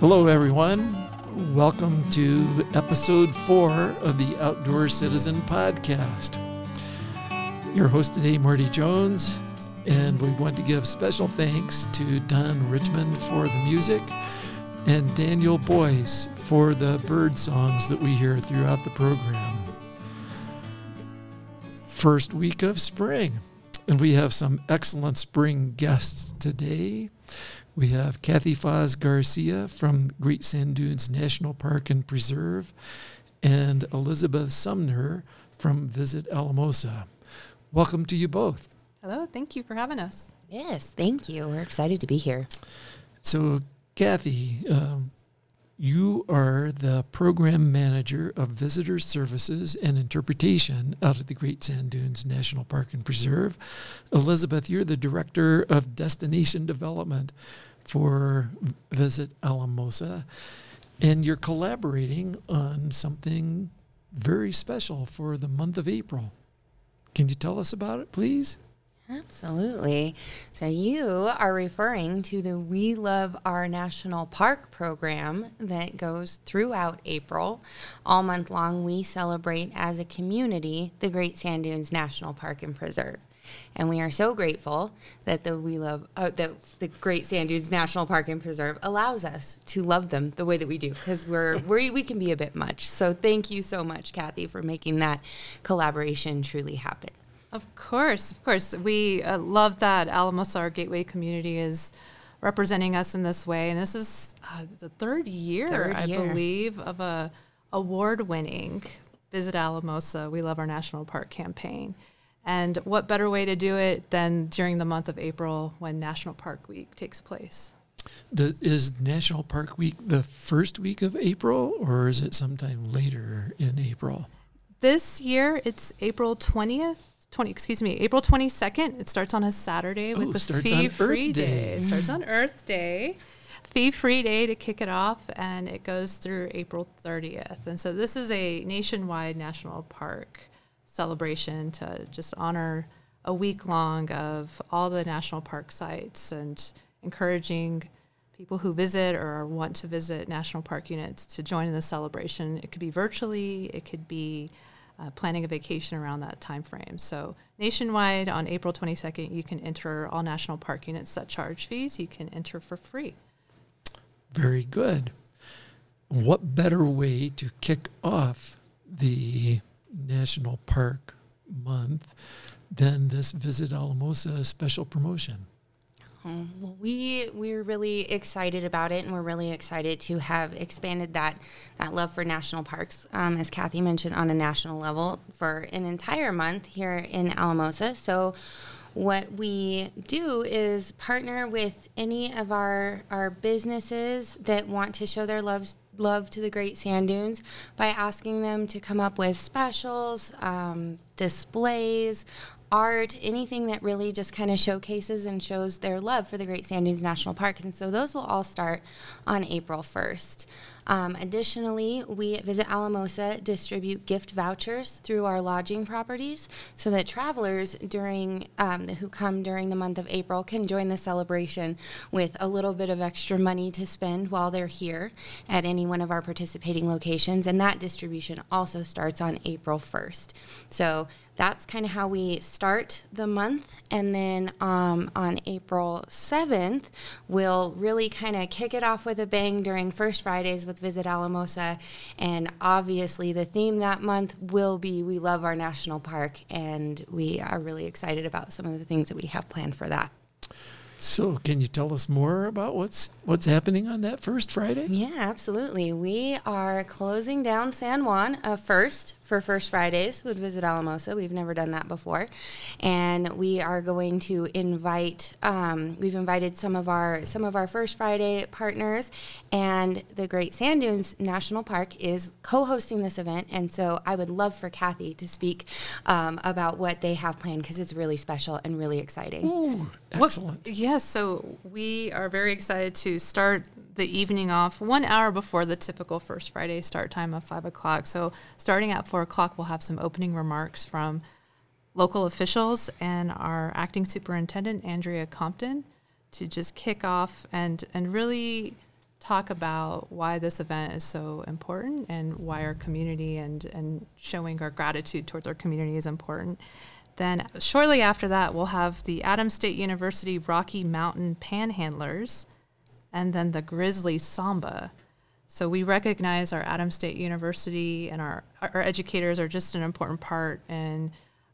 Hello, everyone. Welcome to episode 4 of the Outdoor Citizen Podcast. Your host today, Marty Jones, and we want to give special thanks to Don Richmond for the music and Daniel Boyce for the bird songs that we hear throughout the program. First week of spring, and we have some excellent spring guests today. We have Kathy Foz Garcia from Great Sand Dunes National Park and Preserve and Elizabeth Sumner from Visit Alamosa. Welcome to you both. Hello, thank you for having us. Yes, thank you. We're excited to be here. So, Kathy, you are the program manager of visitor services and interpretation out at the Great Sand Dunes National Park and Preserve. Elizabeth, you're the director of destination development for Visit Alamosa, and you're collaborating on something very special for the month of April. Can you tell us about it, please? Absolutely. So you are referring to the We Love Our National Park program that goes throughout April. All month long, we celebrate as a community the Great Sand Dunes National Park and Preserve. And we are so grateful that the Great Sand Dunes National Park and Preserve allows us to love them the way that we do, because we can be a bit much. So thank you so much, Kathy, for making that collaboration truly happen. Of course. We love that Alamosa, our gateway community, is representing us in this way. And this is the third year, I believe, of a award-winning Visit Alamosa, We Love Our National Park campaign. And what better way to do it than during the month of April when National Park Week takes place? Is National Park Week the first week of April, or is it sometime later in April? This year, it's April 22nd. It starts on a Saturday with the Fee-Free Day. It starts on Earth Day. Fee-Free Day to kick it off, and it goes through April 30th. And so this is a nationwide national park celebration to just honor a week long of all the national park sites and encouraging people who visit or want to visit national park units to join in the celebration. It could be virtually, it could be planning a vacation around that time frame. So nationwide on April 22nd, you can enter all national park units that charge fees. You can enter for free. Very good. What better way to kick off the National Park Month than this Visit Alamosa special promotion? Well, we're really excited about it, and we're really excited to have expanded that love for national parks, as Kathy mentioned, on a national level for an entire month here in Alamosa. So what we do is partner with any of our businesses that want to show their love to the Great Sand Dunes by asking them to come up with specials, displays, art, anything that really just kind of showcases and shows their love for the Great Sand Dunes National Park. And so those will all start on April 1st. Additionally, we at Visit Alamosa distribute gift vouchers through our lodging properties so that travelers who come during the month of April can join the celebration with a little bit of extra money to spend while they're here at any one of our participating locations. And that distribution also starts on April 1st. So that's kind of how we start the month. And then on April 7th, we'll really kind of kick it off with a bang during First Fridays with Visit Alamosa. And obviously the theme that month will be We Love Our National Park. And we are really excited about some of the things that we have planned for that. So can you tell us more about what's happening on that first Friday? Yeah, absolutely. We are closing down San Juan first for First Fridays with Visit Alamosa. We've never done that before. And we are going to we've invited some of our First Friday partners, and the Great Sand Dunes National Park is co-hosting this event. And so I would love for Kathy to speak about what they have planned, because it's really special and really exciting. Ooh, excellent. Yes, so we are very excited to start the evening off 1 hour before the typical First Friday start time of 5 o'clock. So starting at 4 o'clock, we'll have some opening remarks from local officials and our acting superintendent, Andrea Compton, to just kick off and really talk about why this event is so important and why our community and showing our gratitude towards our community is important. Then shortly after that, we'll have the Adams State University Rocky Mountain Panhandlers and then the Grizzly Samba. So we recognize our Adams State University and our educators are just an important part in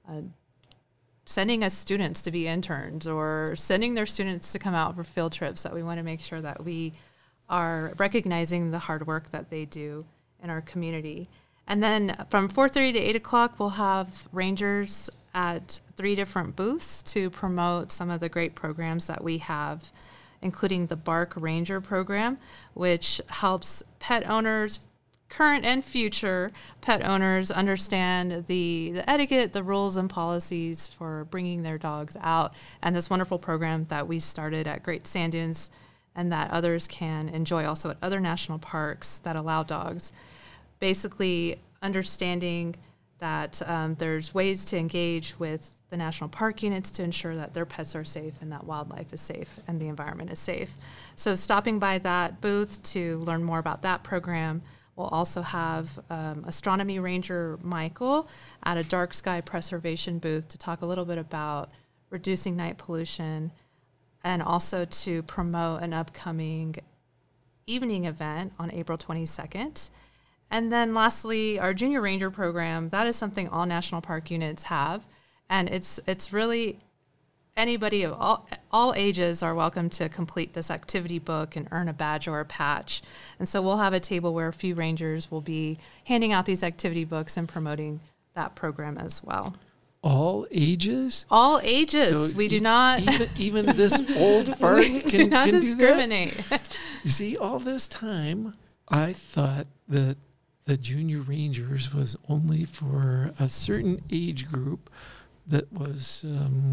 sending us students to be interns or sending their students to come out for field trips, that we want to make sure that we are recognizing the hard work that they do in our community. And then from 4:30 to 8 o'clock, we'll have rangers at 3 different booths to promote some of the great programs that we have, including the Bark Ranger program, which helps pet owners, current and future pet owners, understand the etiquette, the rules and policies for bringing their dogs out. And this wonderful program that we started at Great Sand Dunes and that others can enjoy also at other national parks that allow dogs. Basically understanding that there's ways to engage with the national park units to ensure that their pets are safe and that wildlife is safe and the environment is safe. So stopping by that booth to learn more about that program. We'll also have Astronomy Ranger Michael at a dark sky preservation booth to talk a little bit about reducing night pollution and also to promote an upcoming evening event on April 22nd. And then lastly, our Junior Ranger program, that is something all national park units have. And it's really anybody of all ages are welcome to complete this activity book and earn a badge or a patch. And so we'll have a table where a few rangers will be handing out these activity books and promoting that program as well. All ages? All ages. So we do not... Even this old fart can do not can discriminate. Do that? You see, all this time, I thought that the Junior Rangers was only for a certain age group that was,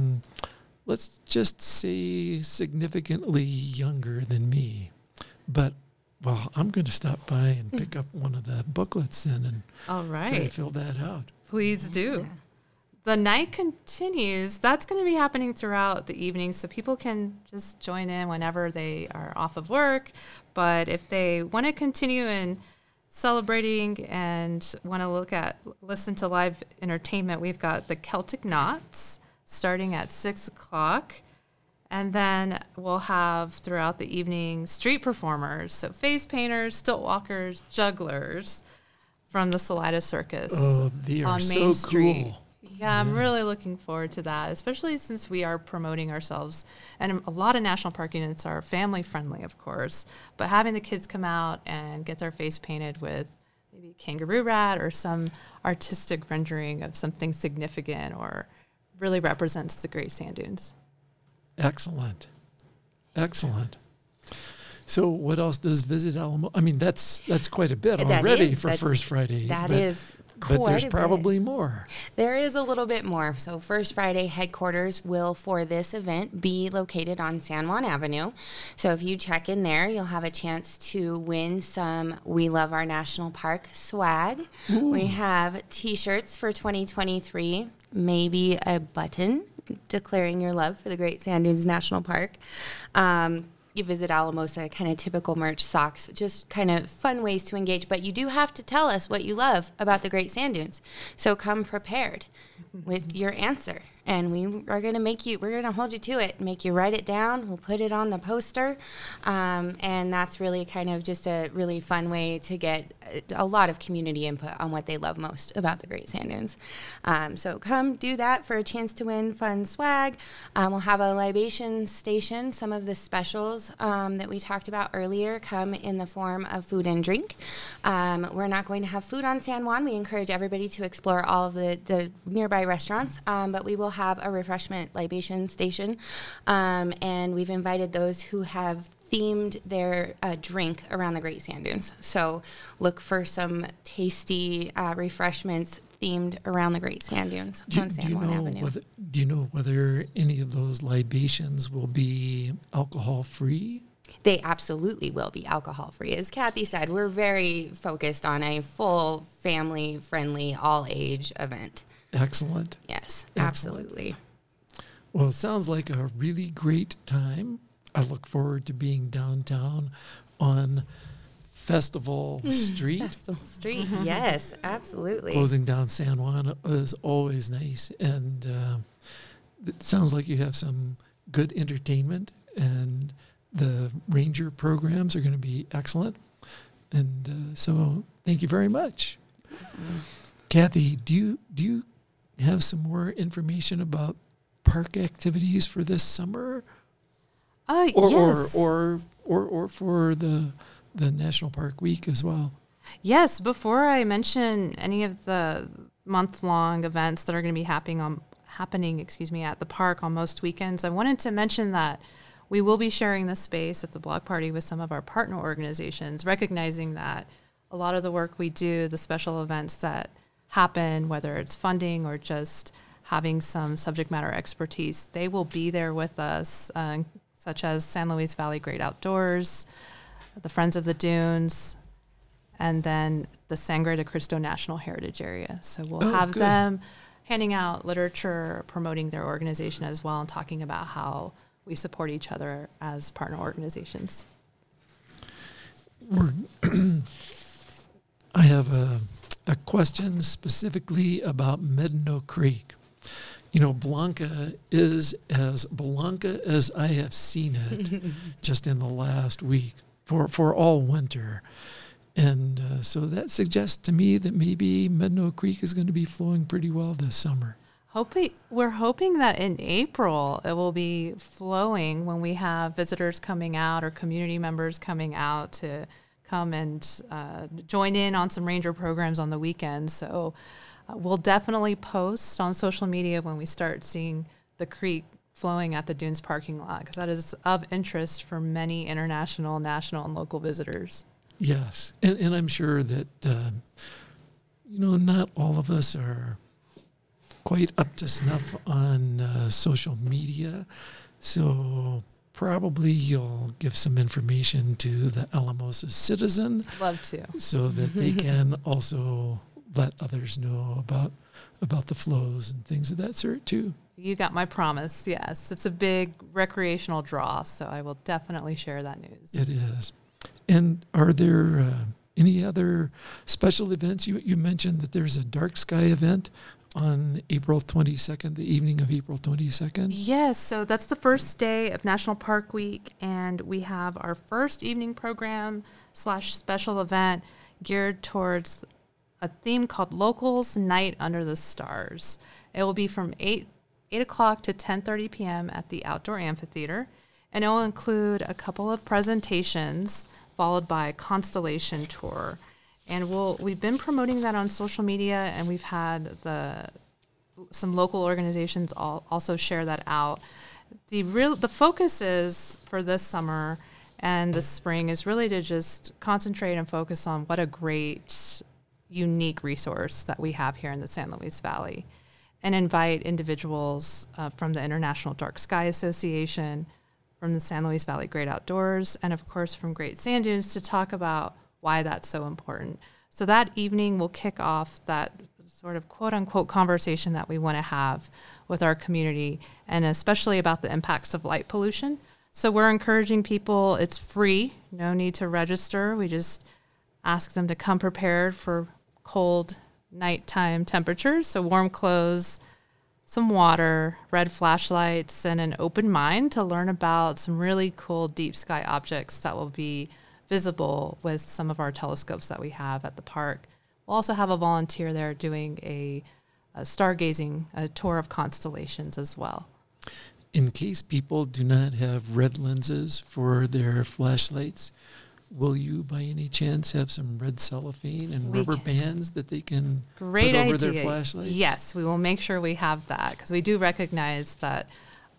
let's just say, significantly younger than me. But, well, I'm going to stop by and pick up one of the booklets then and try to fill that out. Please do. Yeah. The night continues. That's going to be happening throughout the evening, so people can just join in whenever they are off of work. But if they want to continue in celebrating and want to listen to live entertainment, we've got the Celtic Knots starting at 6 o'clock. And then we'll have throughout the evening street performers, so face painters, stilt walkers, jugglers from the Salida Circus on Main Street. Cool. Yeah, I'm really looking forward to that, especially since we are promoting ourselves. And a lot of national park units are family friendly, of course, but having the kids come out and get their face painted with maybe a kangaroo rat or some artistic rendering of something significant or really represents the Great Sand Dunes. Excellent. So what else does Visit Alamo? I mean, that's quite a bit already for First Friday. That is But there's probably more. There is a little bit more. So First Friday headquarters will, for this event, be located on San Juan Avenue. So if you check in there, you'll have a chance to win some We Love Our National Park swag. Ooh. We have T-shirts for 2023, maybe a button declaring your love for the Great Sand Dunes National Park. You Visit Alamosa, kind of typical merch, socks, just kind of fun ways to engage. But you do have to tell us what you love about the Great Sand Dunes. So come prepared with your answer. And we're going to hold you to it, make you write it down. We'll put it on the poster. And that's really kind of just a really fun way to get a lot of community input on what they love most about the Great Sand Dunes. So come do that for a chance to win fun swag. We'll have a libation station. Some of the specials that we talked about earlier come in the form of food and drink. We're not going to have food on San Juan. We encourage everybody to explore all of the nearby restaurants, but we will have a refreshment libation station, and we've invited those who have themed their drink around the Great Sand Dunes. So look for some tasty refreshments themed around the Great Sand Dunes on San Juan Avenue. Do you know whether any of those libations will be alcohol-free? They absolutely will be alcohol-free. As Kathy said, we're very focused on a full family-friendly, all-age event. Excellent. Yes, Excellent. Absolutely. Well, it sounds like a really great time. I look forward to being downtown on Festival Street. Festival Street, yes, absolutely. Closing down San Juan is always nice. And it sounds like you have some good entertainment, and the ranger programs are going to be excellent. And so thank you very much. Kathy, do you have some more information about park activities for this summer? Yes. Or for the National Park Week as well? Yes, before I mention any of the month-long events that are going to be happening at the park on most weekends, I wanted to mention that we will be sharing this space at the block party with some of our partner organizations, recognizing that a lot of the work we do, the special events that happen, whether it's funding or just having some subject matter expertise, they will be there with us, such as San Luis Valley Great Outdoors, the Friends of the Dunes, and then the Sangre de Cristo National Heritage Area. So we'll have them handing out literature, promoting their organization as well, and talking about how we support each other as partner organizations. I have a question specifically about Medno Creek. You know, Blanca is as Blanca as I have seen it just in the last week for all winter. And so that suggests to me that maybe Medno Creek is going to be flowing pretty well this summer. We're hoping that in April it will be flowing when we have visitors coming out or community members coming out to come and join in on some ranger programs on the weekends. So we'll definitely post on social media when we start seeing the creek flowing at the Dunes parking lot, because that is of interest for many international, national, and local visitors. Yes, and I'm sure that, not all of us are quite up to snuff on social media, so probably you'll give some information to the Alamosa Citizen. Love to. So that they can also let others know about the flows and things of that sort too. You got my promise, yes. It's a big recreational draw, so I will definitely share that news. It is. And are there any other special events? You mentioned that there's a dark sky event on April 22nd, the evening of April 22nd. Yes, so that's the first day of National Park Week, and we have our first evening program / special event geared towards a theme called Locals Night Under the Stars. It will be from 8 o'clock to 10:30 p.m. at the Outdoor Amphitheater, and it will include a couple of presentations followed by a constellation tour. And we've been promoting that on social media, and we've had some local organizations also share that out. The focus is for this summer and this spring is really to just concentrate and focus on what a great, unique resource that we have here in the San Luis Valley, and invite individuals from the International Dark Sky Association, from the San Luis Valley Great Outdoors, and of course from Great Sand Dunes to talk about why that's so important. So that evening will kick off that sort of quote-unquote conversation that we want to have with our community, and especially about the impacts of light pollution. So we're encouraging people, it's free, no need to register. We just ask them to come prepared for cold nighttime temperatures, so warm clothes, some water, red flashlights, and an open mind to learn about some really cool deep sky objects that will be visible with some of our telescopes that we have at the park. We'll also have a volunteer there doing a stargazing, a tour of constellations as well. In case people do not have red lenses for their flashlights, will you by any chance have some red cellophane and rubber bands that they can put over their flashlights? Yes, we will make sure we have that, because we do recognize that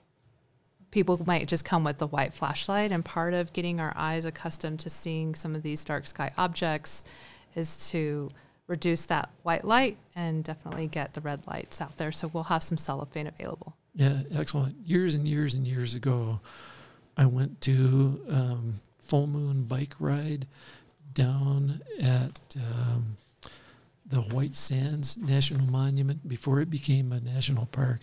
people might just come with the white flashlight, and part of getting our eyes accustomed to seeing some of these dark sky objects is to reduce that white light and definitely get the red lights out there. So we'll have some cellophane available. Yeah, excellent. Years and years and years ago, I went to full moon bike ride down at the White Sands National Monument before it became a national park.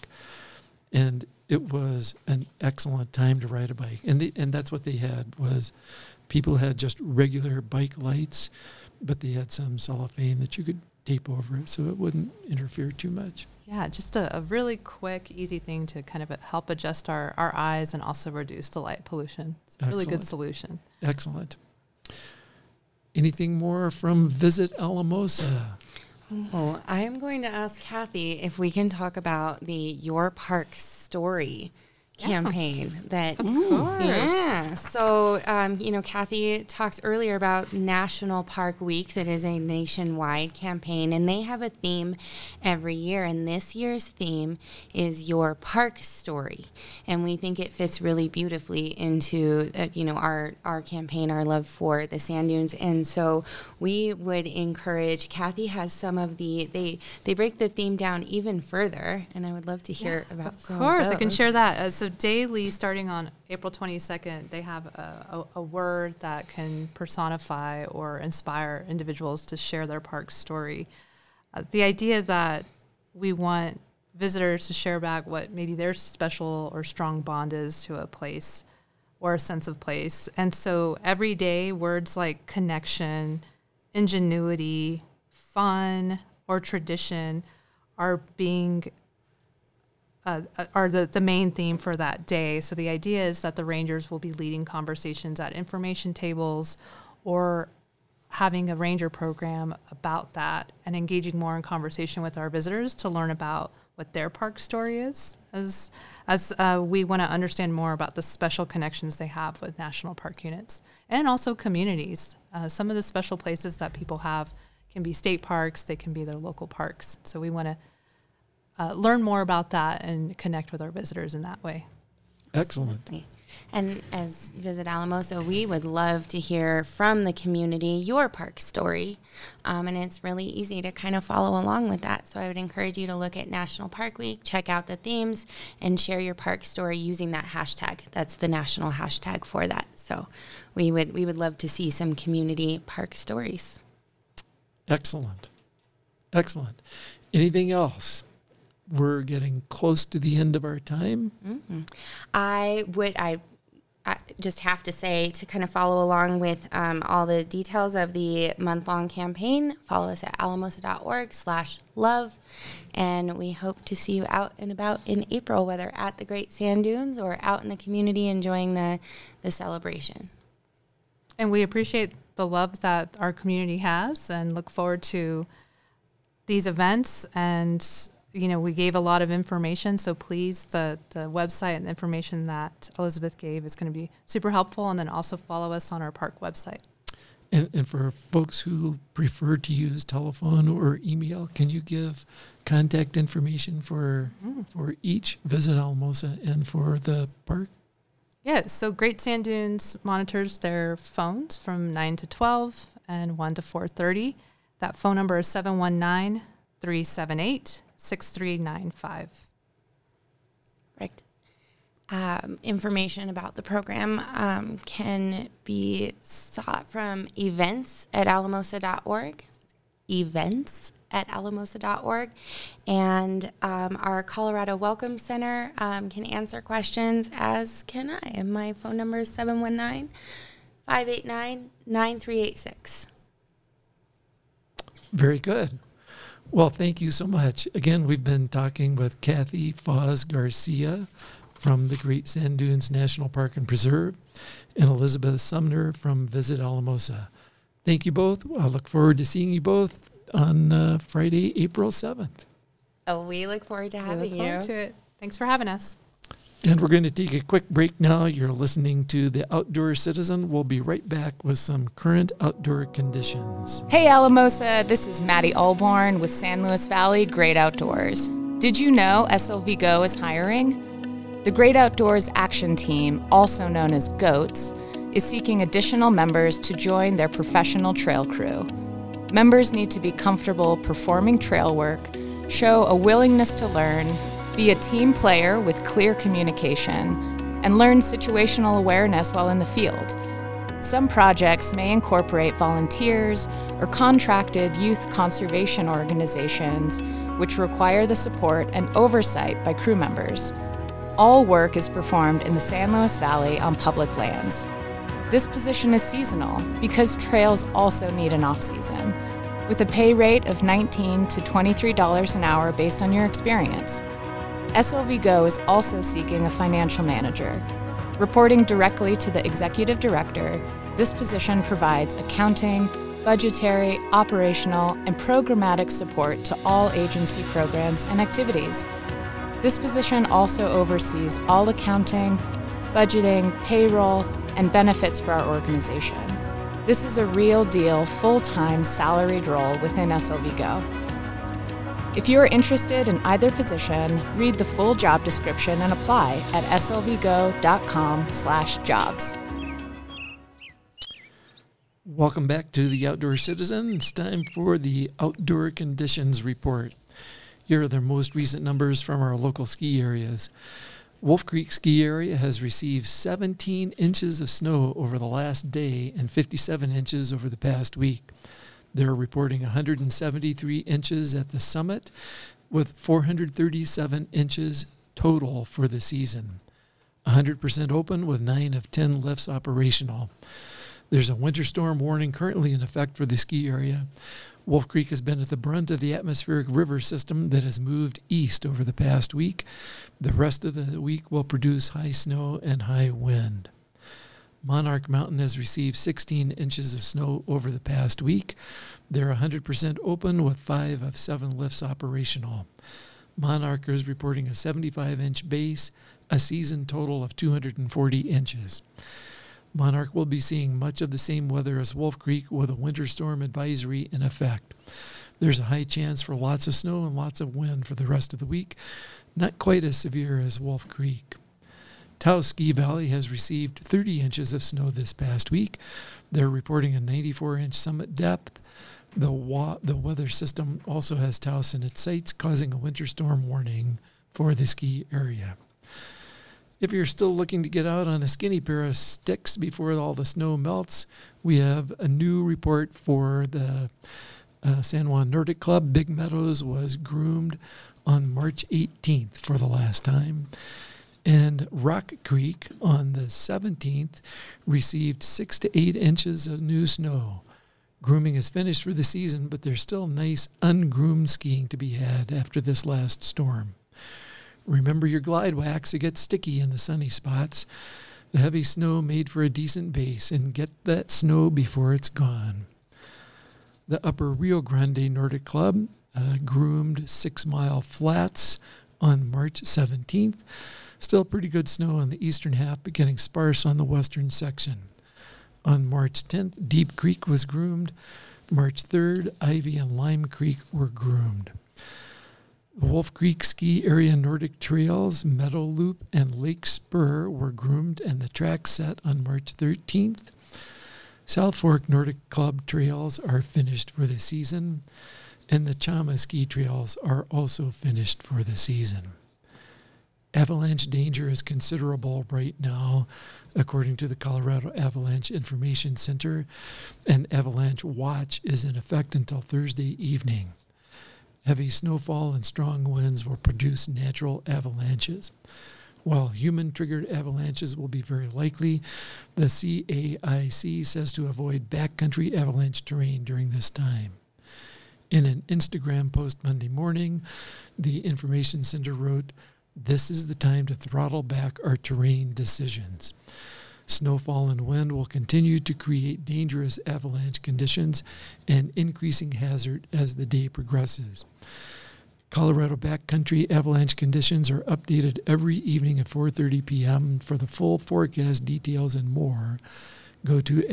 And it was an excellent time to ride a bike. And that's what they had was people had just regular bike lights, but they had some cellophane that you could tape over it so it wouldn't interfere too much. Yeah, just a really quick, easy thing to kind of help adjust our eyes and also reduce the light pollution. It's a really good solution. Excellent. Anything more from Visit Alamosa? Well, I am going to ask Kathy if we can talk about the Your Park Story campaign. That, of course. Yeah. So, Kathy talked earlier about National Park Week. That is a nationwide campaign, and they have a theme every year. And this year's theme is Your Park Story, and we think it fits really beautifully into our campaign, our love for the sand dunes. And so we would encourage. Kathy has some of they break the theme down even further, and I would love to hear about some of those. Of course, I can share that. So daily, starting on April 22nd, they have a word that can personify or inspire individuals to share their park story. The idea that we want visitors to share back what maybe their special or strong bond is to a place or a sense of place. And so every day, words like connection, ingenuity, fun, or tradition are being are the main theme for that day. So the idea is that the rangers will be leading conversations at information tables or having a ranger program about that and engaging more in conversation with our visitors to learn about what their park story is as we want to understand more about the special connections they have with national park units and also communities. Some of the special places that people have can be state parks, they can be their local parks. So we want to learn more about that and connect with our visitors in that way. Excellent. Absolutely. And as Visit Alamosa, we would love to hear from the community your park story. And it's really easy to kind of follow along with that. So I would encourage you to look at National Park Week, check out the themes, and share your park story using that hashtag. That's the national hashtag for that. So we would love to see some community park stories. Excellent. Excellent. Anything else? We're getting close to the end of our time. Mm-hmm. I just have to say, to kind of follow along with all the details of the month-long campaign, follow us at alamosa.org/love. And we hope to see you out and about in April, whether at the Great Sand Dunes or out in the community enjoying the celebration. And we appreciate the love that our community has and look forward to these events. And we gave a lot of information, so please, the website and the information that Elizabeth gave is going to be super helpful, and then also follow us on our park website. And for folks who prefer to use telephone or email, can you give contact information for each Visit Alamosa and for the park? Yeah, so Great Sand Dunes monitors their phones from 9 to 12 and 1 to 4:30. That phone number is 719-378-6395. Right. Information about the program can be sought from events@alamosa.org. Events@alamosa.org. And our Colorado Welcome Center can answer questions, as can I. And my phone number is 719-589-9386. Very good. Well, thank you so much. Again, we've been talking with Kathy Foz Garcia from the Great Sand Dunes National Park and Preserve and Elizabeth Sumner from Visit Alamosa. Thank you both. I look forward to seeing you both on Friday, April 7th. Oh, we look forward to having you. Look forward to it. Thanks for having us. And we're going to take a quick break now. You're listening to The Outdoor Citizen. We'll be right back with some current outdoor conditions. Hey Alamosa, this is Maddie Alborn with San Luis Valley Great Outdoors. Did you know SLV Go is hiring? The Great Outdoors Action Team, also known as GOATS, is seeking additional members to join their professional trail crew. Members need to be comfortable performing trail work, show a willingness to learn, be a team player with clear communication, and learn situational awareness while in the field. Some projects may incorporate volunteers or contracted youth conservation organizations, which require the support and oversight by crew members. All work is performed in the San Luis Valley on public lands. This position is seasonal because trails also need an off-season, with a pay rate of $19 to $23 an hour based on your experience. SLV Go is also seeking a financial manager. Reporting directly to the executive director, this position provides accounting, budgetary, operational, and programmatic support to all agency programs and activities. This position also oversees all accounting, budgeting, payroll, and benefits for our organization. This is a real deal, full-time salaried role within SLV Go. If you are interested in either position, read the full job description and apply at slvgo.com/jobs. Welcome back to the Outdoor Citizen. It's time for the Outdoor Conditions Report. Here are the most recent numbers from our local ski areas. Wolf Creek Ski Area has received 17 inches of snow over the last day and 57 inches over the past week. They're reporting 173 inches at the summit with 437 inches total for the season. 100% open with 9 of 10 lifts operational. There's a winter storm warning currently in effect for the ski area. Wolf Creek has been at the brunt of the atmospheric river system that has moved east over the past week. The rest of the week will produce high snow and high wind. Monarch Mountain has received 16 inches of snow over the past week. They're 100% open with 5 of 7 lifts operational. Monarch is reporting a 75-inch base, a season total of 240 inches. Monarch will be seeing much of the same weather as Wolf Creek with a winter storm advisory in effect. There's a high chance for lots of snow and lots of wind for the rest of the week, not quite as severe as Wolf Creek. Taos Ski Valley has received 30 inches of snow this past week. They're reporting a 94-inch summit depth. The weather system also has Taos in its sights, causing a winter storm warning for the ski area. If you're still looking to get out on a skinny pair of sticks before all the snow melts, we have a new report for the San Juan Nordic Club. Big Meadows was groomed on March 18th for the last time. And Rock Creek on the 17th received 6 to 8 inches of new snow. Grooming is finished for the season, but there's still nice ungroomed skiing to be had after this last storm. Remember your glide wax, it gets sticky in the sunny spots. The heavy snow made for a decent base, and get that snow before it's gone. The Upper Rio Grande Nordic Club groomed 6 Mile Flats on March 17th. Still pretty good snow on the eastern half, but getting sparse on the western section. On March 10th, Deep Creek was groomed. March 3rd, Ivy and Lime Creek were groomed. The Wolf Creek Ski Area Nordic Trails, Meadow Loop, and Lake Spur were groomed and the track set on March 13th. South Fork Nordic Club trails are finished for the season, and the Chama ski trails are also finished for the season. Avalanche danger is considerable right now, according to the Colorado Avalanche Information Center. An avalanche watch is in effect until Thursday evening. Heavy snowfall and strong winds will produce natural avalanches. While human-triggered avalanches will be very likely, the CAIC says to avoid backcountry avalanche terrain during this time. In an Instagram post Monday morning, the Information Center wrote, "This is the time to throttle back our terrain decisions. Snowfall and wind will continue to create dangerous avalanche conditions and increasing hazard as the day progresses. Colorado backcountry avalanche conditions are updated every evening at 4:30 p.m. For the full forecast details and more, go to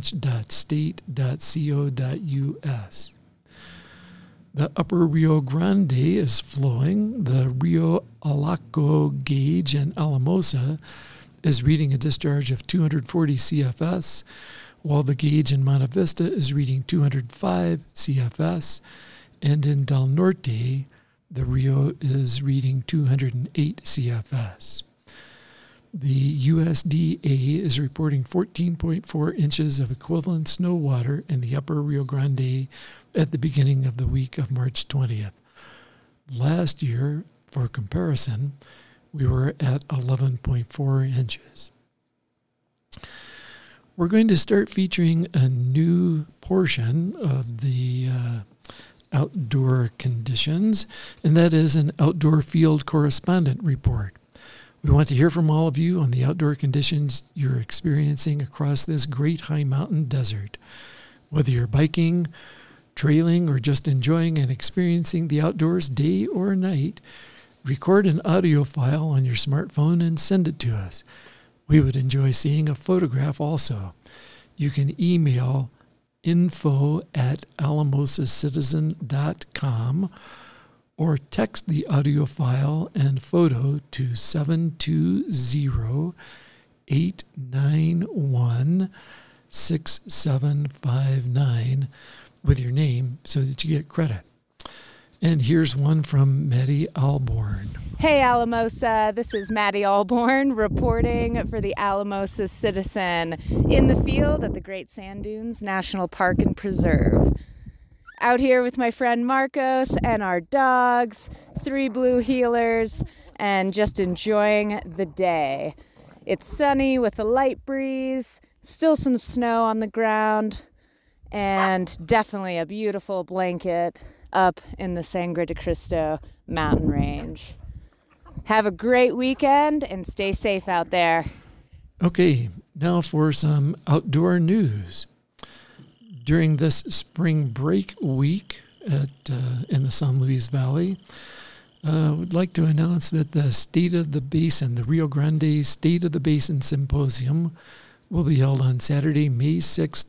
avalanche.state.co.us. The Upper Rio Grande is flowing. The Rio Alaco gauge in Alamosa is reading a discharge of 240 CFS, while the gauge in Monte Vista is reading 205 CFS, and in Del Norte, the Rio is reading 208 CFS. The USDA is reporting 14.4 inches of equivalent snow water in the Upper Rio Grande at the beginning of the week of March 20th. Last year, for comparison, we were at 11.4 inches. we're going to start featuring a new portion of the outdoor conditions, and that is an outdoor field correspondent report. We want to hear from all of you on the outdoor conditions you're experiencing across this great high mountain desert. Whether you're biking, trailing, or just enjoying and experiencing the outdoors day or night, record an audio file on your smartphone and send it to us. We would enjoy seeing a photograph also. You can email info@alamosacitizen.com or text the audio file and photo to 720-891-6759 with your name so that you get credit. And here's one from Maddie Alborn. Hey Alamosa, this is Maddie Alborn reporting for the Alamosa Citizen in the field at the Great Sand Dunes National Park and Preserve. Out here with my friend Marcos and our dogs, 3 blue heelers, and just enjoying the day. It's sunny with a light breeze, still some snow on the ground, and definitely a beautiful blanket up in the Sangre de Cristo mountain range. Have a great weekend and stay safe out there. Okay, now for some outdoor news. During this spring break week in the San Luis Valley, I would like to announce that the State of the Basin, the Rio Grande State of the Basin Symposium, will be held on Saturday, May 6,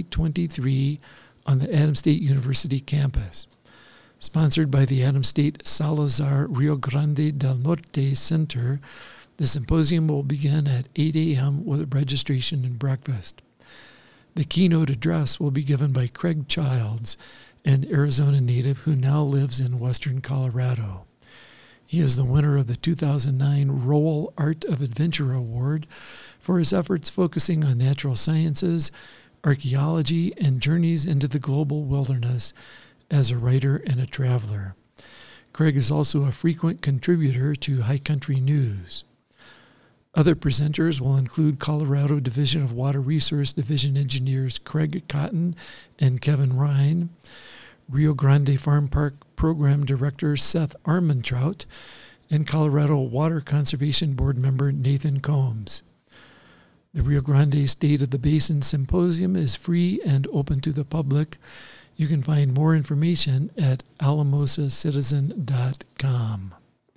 2023 on the Adams State University campus. Sponsored by the Adams State Salazar Rio Grande del Norte Center, the symposium will begin at 8 a.m. with registration and breakfast. The keynote address will be given by Craig Childs, an Arizona native who now lives in western Colorado. He is the winner of the 2009 Rowell Art of Adventure Award for his efforts focusing on natural sciences, archaeology, and journeys into the global wilderness as a writer and a traveler. Craig is also a frequent contributor to High Country News. Other presenters will include Colorado Division of Water Resource Division engineers Craig Cotton and Kevin Ryan, Rio Grande Farm Park Program Director Seth Armentrout, and Colorado Water Conservation Board member Nathan Combs. The Rio Grande State of the Basin Symposium is free and open to the public. You can find more information at alamosacitizen.com.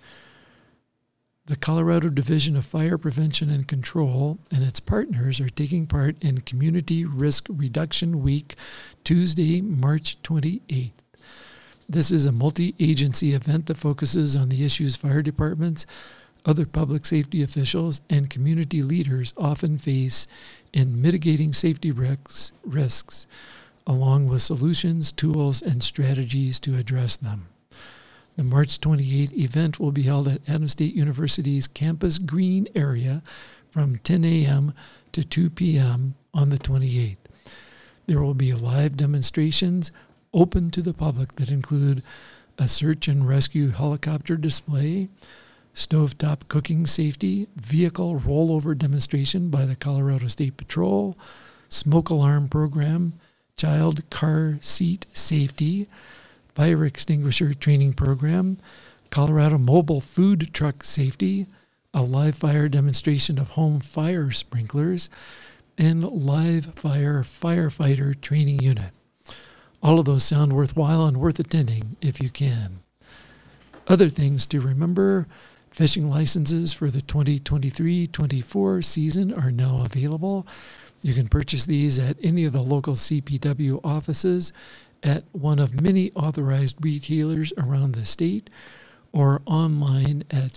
The Colorado Division of Fire Prevention and Control and its partners are taking part in Community Risk Reduction Week, Tuesday, March 28th. This is a multi-agency event that focuses on the issues fire departments, other public safety officials, and community leaders often face in mitigating safety risks, along with solutions, tools, and strategies to address them. The March 28th event will be held at Adams State University's Campus Green area from 10 a.m. to 2 p.m. on the 28th. There will be live demonstrations open to the public that include a search and rescue helicopter display, stovetop cooking safety, vehicle rollover demonstration by the Colorado State Patrol, smoke alarm program, child car seat safety, fire extinguisher training program, Colorado mobile food truck safety, a live fire demonstration of home fire sprinklers, and live fire firefighter training unit. All of those sound worthwhile and worth attending if you can. Other things to remember: fishing licenses for the 2023-24 season are now available. You can purchase these at any of the local CPW offices, at one of many authorized retailers around the state, or online at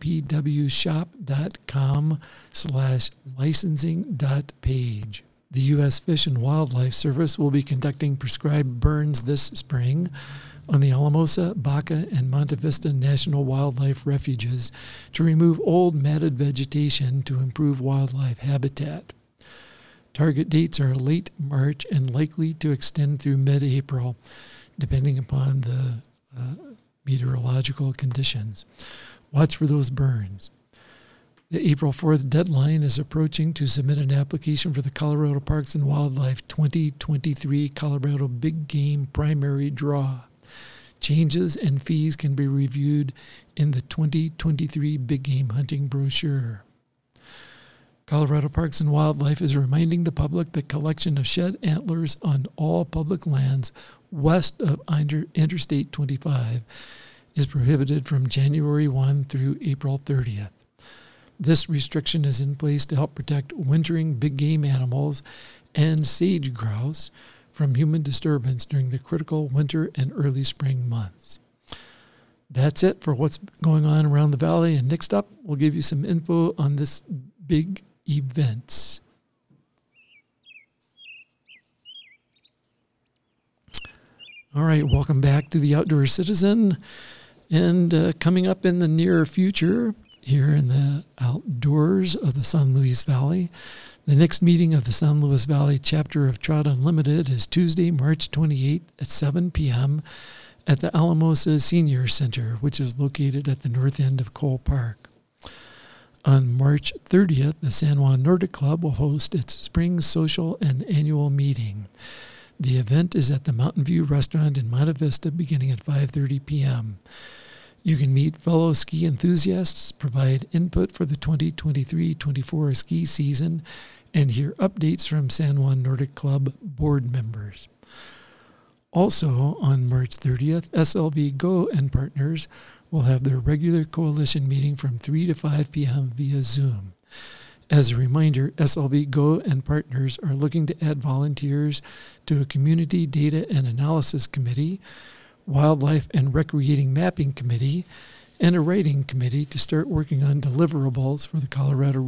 cpwshop.com/licensing.page. The U.S. Fish and Wildlife Service will be conducting prescribed burns this spring on the Alamosa, Baca, and Monte Vista National Wildlife Refuges to remove old matted vegetation to improve wildlife habitat. Target dates are late March and likely to extend through mid-April, depending upon the meteorological conditions. Watch for those burns. The April 4th deadline is approaching to submit an application for the Colorado Parks and Wildlife 2023 Colorado Big Game Primary Draw. Changes and fees can be reviewed in the 2023 Big Game Hunting Brochure. Colorado Parks and Wildlife is reminding the public that collection of shed antlers on all public lands west of Interstate 25 is prohibited from January 1 through April 30th. This restriction is in place to help protect wintering big game animals and sage grouse from human disturbance during the critical winter and early spring months. That's it for what's going on around the valley, and next up, we'll give you some info on this big events. All right, welcome back to the Outdoor Citizen, and coming up in the near future, here in the outdoors of the San Luis Valley, the next meeting of the San Luis Valley chapter of Trout Unlimited is Tuesday, March 28th at 7 p.m. at the Alamosa Senior Center, which is located at the north end of Cole Park. On March 30th, the San Juan Nordic Club will host its spring social and annual meeting. The event is at the Mountain View Restaurant in Monte Vista beginning at 5:30 p.m. You can meet fellow ski enthusiasts, provide input for the 2023-24 ski season, and hear updates from San Juan Nordic Club board members. Also, on March 30th, SLV Go and partners will have their regular coalition meeting from 3 to 5 p.m. via Zoom. As a reminder, SLV Go and partners are looking to add volunteers to a community data and analysis committee, wildlife and recreating mapping committee, and a writing committee to start working on deliverables for the Colorado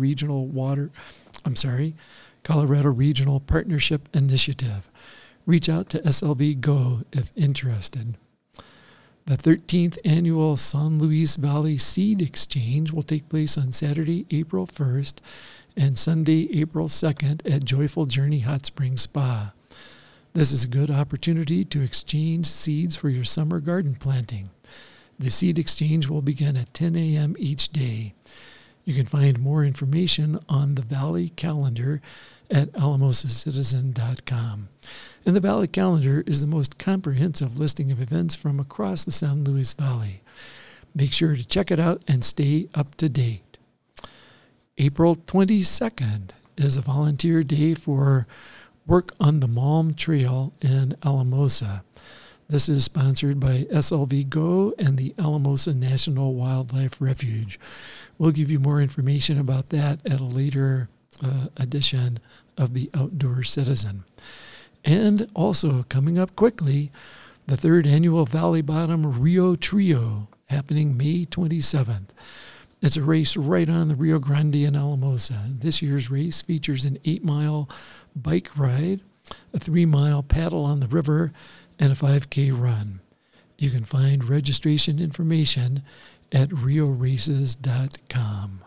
Regional Partnership Initiative. Reach out to SLV Go if interested. The 13th annual San Luis Valley Seed Exchange will take place on Saturday, April 1st and Sunday, April 2nd at Joyful Journey Hot Springs Spa. This is a good opportunity to exchange seeds for your summer garden planting. The seed exchange will begin at 10 a.m. each day. You can find more information on the Valley Calendar at alamosacitizen.com. And the Valley Calendar is the most comprehensive listing of events from across the San Luis Valley. Make sure to check it out and stay up to date. April 22nd is a volunteer day for work on the Malm Trail in Alamosa. This is sponsored by SLV Go and the Alamosa National Wildlife Refuge. We'll give you more information about that at a later edition of the Outdoor Citizen. And also coming up quickly, the 3rd annual Valley Bottom Rio Trio happening May 27th. It's a race right on the Rio Grande in Alamosa. This year's race features an 8-mile bike ride, a 3-mile paddle on the river, and a 5K run. You can find registration information at rioraces.com.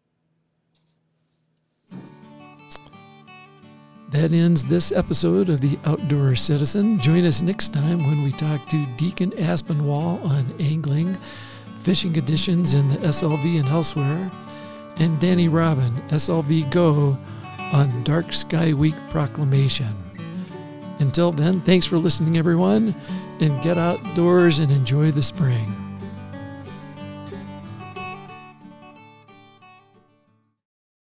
That ends this episode of the Outdoor Citizen. Join us next time when we talk to Deacon Aspinwall on angling, fishing conditions in the SLV and elsewhere, and Danny Robin, SLV Go, on Dark Sky Week proclamation. Until then, thanks for listening, everyone, and get outdoors and enjoy the spring.